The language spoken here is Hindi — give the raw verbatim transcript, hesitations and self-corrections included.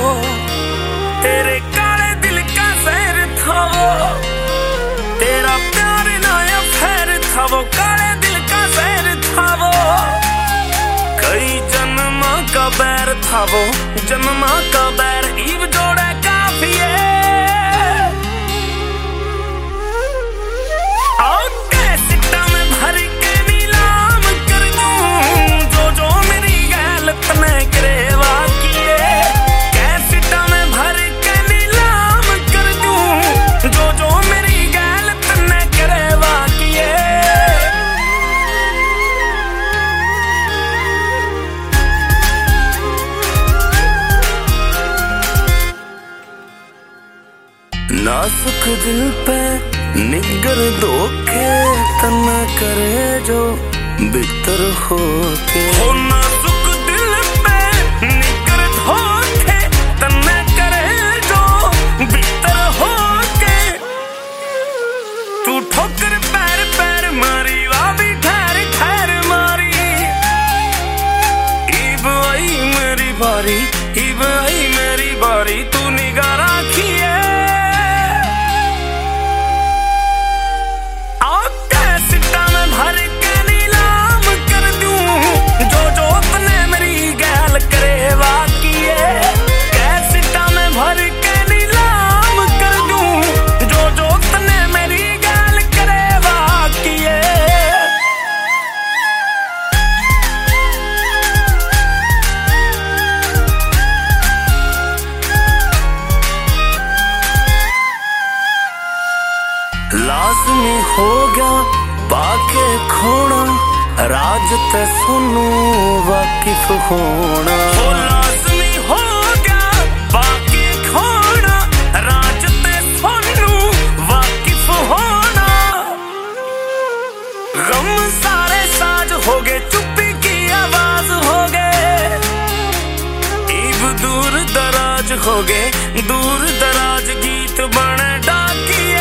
तेरे काले दिल का जहर था वो, तेरा प्यार ना अफेयर था वो, काले दिल का जहर था वो, कई जन्मा का बैर था वो, जन्मा का बैर ईब जोड़े काफी है। नाजुक दिल पे निगर धोखे तना करे जो बितर होके, हो नाजुक दिल पे निगर धोखे तना करे जो बितर होके, तू ठोकर पैर पैर मारी वा भी ठहर ठहर मारी, इब आई मेरी बारी, इब आई मेरी बारी, तू निगाह राखी है। लाज़मी हो गया बाके खोना, राज ते सुनू वाकिफ होना, हो लाज़मी हो गया बाके खोना, राज ते सुनू वाकिफ होना, गम सारे साज हो गए, चुप्पी की आवाज हो गए, ईब दूर दराज हो गए, दूर दराज गीत बने डाकी